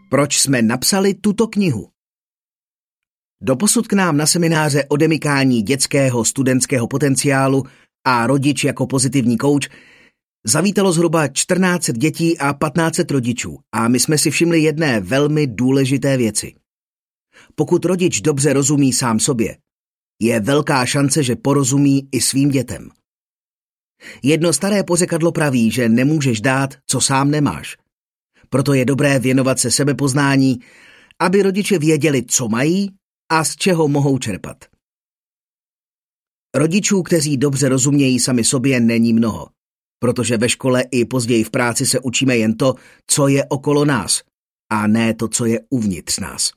Proč jsme napsali tuto knihu? Doposud k nám na semináře o demykání dětského studentského potenciálu a rodič jako pozitivní kouč zavítalo zhruba 1400 dětí a 1500 rodičů a my jsme si všimli jedné velmi důležité věci. Pokud rodič dobře rozumí sám sobě, je velká šance, že porozumí i svým dětem. Jedno staré pořekadlo praví, že nemůžeš dát, co sám nemáš. Proto je dobré věnovat se sebepoznání, aby rodiče věděli, co mají a z čeho mohou čerpat. Rodičů, kteří dobře rozumějí sami sobě, není mnoho, protože ve škole i později v práci se učíme jen to, co je okolo nás, a ne to, co je uvnitř nás.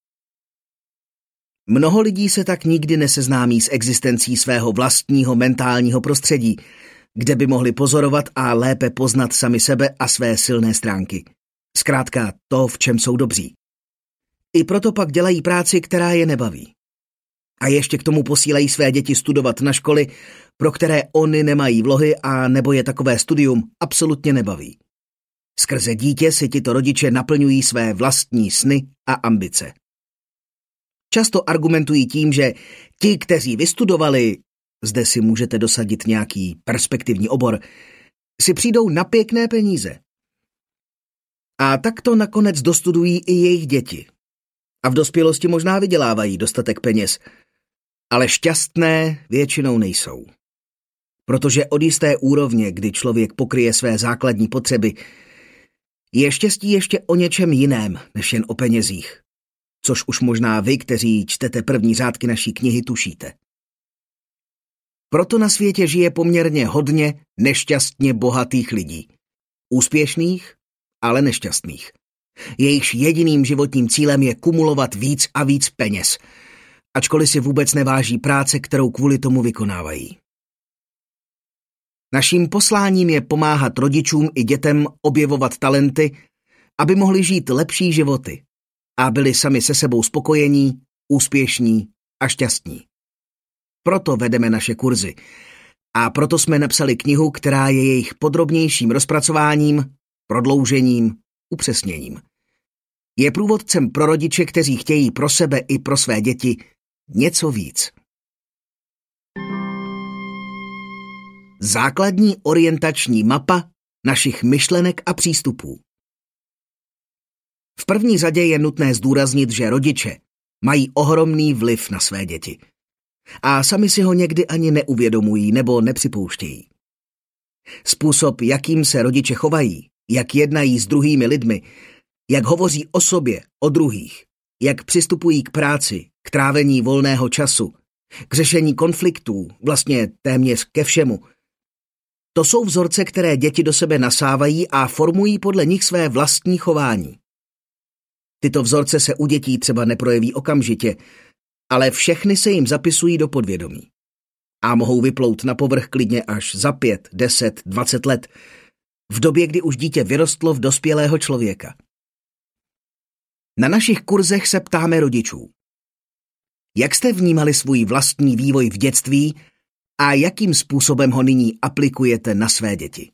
Mnoho lidí se tak nikdy neseznámí s existencí svého vlastního mentálního prostředí, kde by mohli pozorovat a lépe poznat sami sebe a své silné stránky. Zkrátka to, v čem jsou dobří. I proto pak dělají práci, která je nebaví. A ještě k tomu posílají své děti studovat na školy, pro které oni nemají vlohy a nebo je takové studium absolutně nebaví. Skrze dítě si tito rodiče naplňují své vlastní sny a ambice. Často argumentují tím, že ti, kteří vystudovali, zde si můžete dosadit nějaký perspektivní obor, si přijdou na pěkné peníze. A tak to nakonec dostudují i jejich děti. A v dospělosti možná vydělávají dostatek peněz, ale šťastné většinou nejsou. Protože od jisté úrovně, kdy člověk pokryje své základní potřeby, je štěstí ještě o něčem jiném, než jen o penězích. Což už možná vy, kteří čtete první řádky naší knihy, tušíte. Proto na světě žije poměrně hodně nešťastně bohatých lidí. Úspěšných, ale nešťastných. Jejichž jediným životním cílem je kumulovat víc a víc peněz, ačkoliv si vůbec neváží práce, kterou kvůli tomu vykonávají. Naším posláním je pomáhat rodičům i dětem objevovat talenty, aby mohli žít lepší životy a byli sami se sebou spokojení, úspěšní a šťastní. Proto vedeme naše kurzy a proto jsme napsali knihu, která je jejich podrobnějším rozpracováním, prodloužením, upřesněním. Je průvodcem pro rodiče, kteří chtějí pro sebe i pro své děti něco víc. Základní orientační mapa našich myšlenek a přístupů. V první řadě je nutné zdůraznit, že rodiče mají ohromný vliv na své děti. A sami si ho někdy ani neuvědomují nebo nepřipouštějí. Způsob, jakým se rodiče chovají, jak jednají s druhými lidmi, jak hovoří o sobě, o druhých, jak přistupují k práci, k trávení volného času, k řešení konfliktů, vlastně téměř ke všemu. To jsou vzorce, které děti do sebe nasávají a formují podle nich své vlastní chování. Tyto vzorce se u dětí třeba neprojeví okamžitě, ale všechny se jim zapisují do podvědomí. A mohou vyplout na povrch klidně až za 5, 10, 20 let, v době, kdy už dítě vyrostlo v dospělého člověka. Na našich kurzech se ptáme rodičů. Jak jste vnímali svůj vlastní vývoj v dětství a jakým způsobem ho nyní aplikujete na své děti?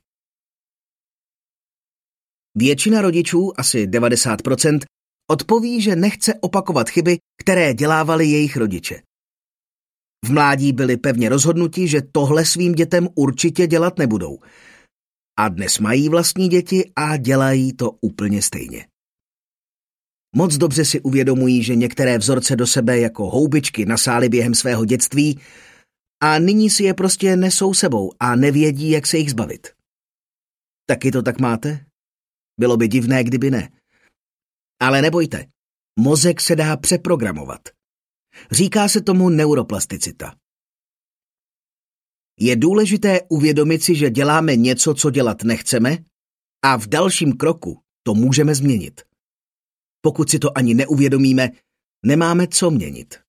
Většina rodičů, asi 90%, odpoví, že nechce opakovat chyby, které dělávali jejich rodiče. V mládí byli pevně rozhodnuti, že tohle svým dětem určitě dělat nebudou. A dnes mají vlastní děti a dělají to úplně stejně. Moc dobře si uvědomují, že některé vzorce do sebe jako houbičky nasály během svého dětství a nyní si je prostě nesou sebou a nevědí, jak se jich zbavit. Taky to tak máte? Bylo by divné, kdyby ne. Ale nebojte, mozek se dá přeprogramovat. Říká se tomu neuroplasticita. Je důležité uvědomit si, že děláme něco, co dělat nechceme, a v dalším kroku to můžeme změnit. Pokud si to ani neuvědomíme, nemáme co měnit.